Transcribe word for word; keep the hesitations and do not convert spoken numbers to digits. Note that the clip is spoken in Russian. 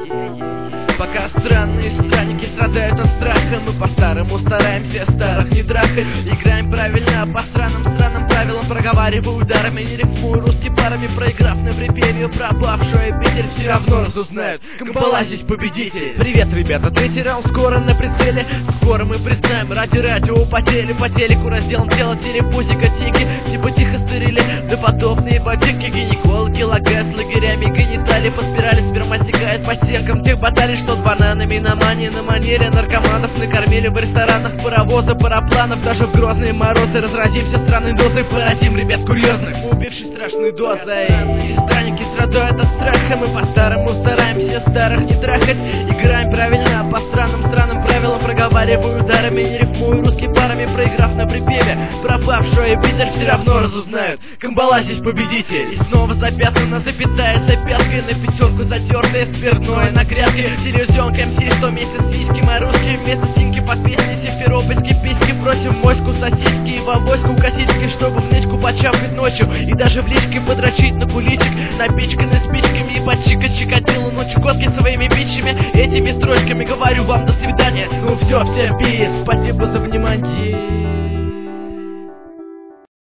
Пока странные странники страдают от страха, мы по-старому стараемся старых не трахать. Играем правильно по странным странным правилам, проговариваю ударами, не рифмую русскими парами. Проиграв на припеве, пропавшую обитель, все равно разузнают, Камбала здесь победитель. Привет, ребята, третий раунд скоро на прицеле. Скоро мы признаем, ради радио потели. По телеку разделом тела, телепузика, тики, типа тихо стырили допотопные ботинки. Гинекологи, лагая с лагерями гениталии, по спирали сперма стекает по стенкам тех баталий, что с бананами на мании, на манере наркоманов накормили в ресторанах паровоза, парапланов. Даже в грозные морозы разразимся странной дозой, поразим ребят курьезных, убившись страшной дозой. Странники страдают от страха, мы по-старому стараемся старых не трахать. Играем правильно по странным странным правилам, проговариваю ударами, не рифмую русскими парами. Проиграв на припеве, пропавшую обитель, все равно разузнают, Камбала здесь победитель. И снова запятнана, запятая запяткой, на пятерку затертая спиртное на грядке. Селезенка эм си, что месяц сиськи, мои русские вместо синьки под песни симферопольские письки. Бросим моську, сосиски и в авоську косички, чтобы в нычку почавкать ночью и даже в личке подрочить на куличик, напичканный спичками и подчикать Чикатило ночью котки своими бичами. Этими строчками говорю вам до свидания. Ну все, всем пиз, спасибо за внимание.